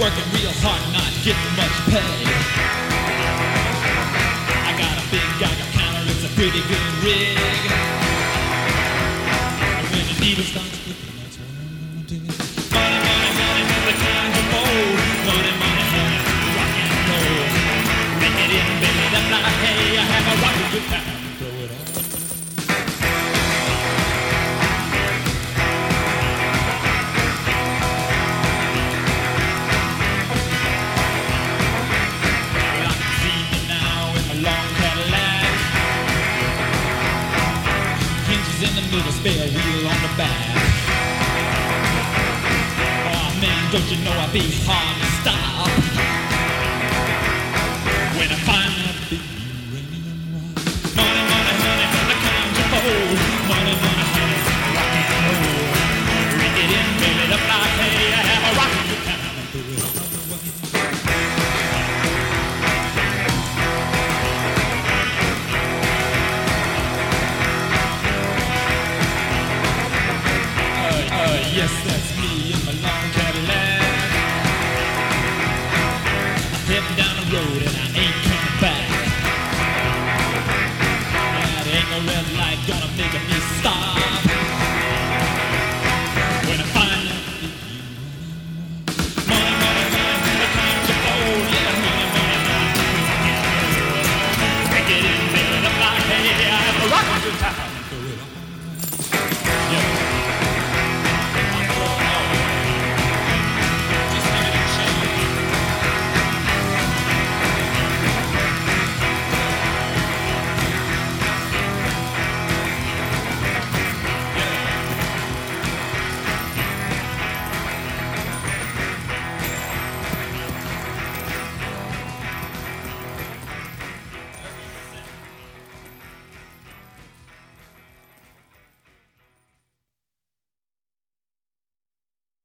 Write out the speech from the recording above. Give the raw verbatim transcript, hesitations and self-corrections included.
working real hard, not getting much pay. I got a big Geiger counter, it's a pretty good rig. And when the needle starts flipping, that's what I'm gonna do. Money, money, money, money, time to fold. Money, money, money, rock and roll. Make it in, baby, that's like, hey, I have a rockin' good time. Throw it on. In the middle, spare wheel on the back. Oh man, don't you know I'll be hard to stop when I find that big uranium rock. Money, money, honey, the kind you fold. Money, money, honey, rock and roll. Ring it in, baby, up like hey, I have a rockin' good time. Do it all the way. Yes, that's me in my long Cadillac. I'm heading down the road and I ain't